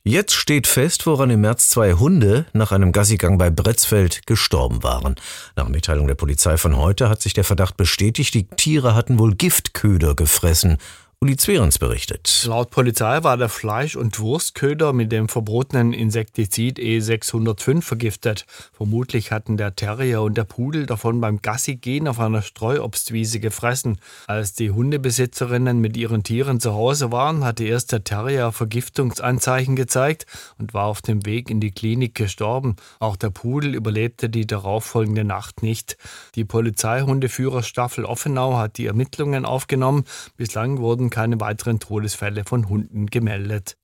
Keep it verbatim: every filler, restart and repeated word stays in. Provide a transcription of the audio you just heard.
Jetzt steht fest, woran im März zwei Hunde nach einem Gassigang bei Bretzfeld gestorben waren. Nach Mitteilung der Polizei von heute hat sich der Verdacht bestätigt, die Tiere hatten wohl Giftköder gefressen. Uli Zwerens berichtet. Laut Polizei war der Fleisch- und Wurstköder mit dem verbotenen Insektizid E sechshundertfünf vergiftet. Vermutlich hatten der Terrier und der Pudel davon beim Gassigehen auf einer Streuobstwiese gefressen. Als die Hundebesitzerinnen mit ihren Tieren zu Hause waren, hatte erst der Terrier Vergiftungsanzeichen gezeigt und war auf dem Weg in die Klinik gestorben. Auch der Pudel überlebte die darauffolgende Nacht nicht. Die Polizeihundeführerstaffel Offenau hat die Ermittlungen aufgenommen. Bislang wurden keine weiteren Todesfälle von Hunden gemeldet.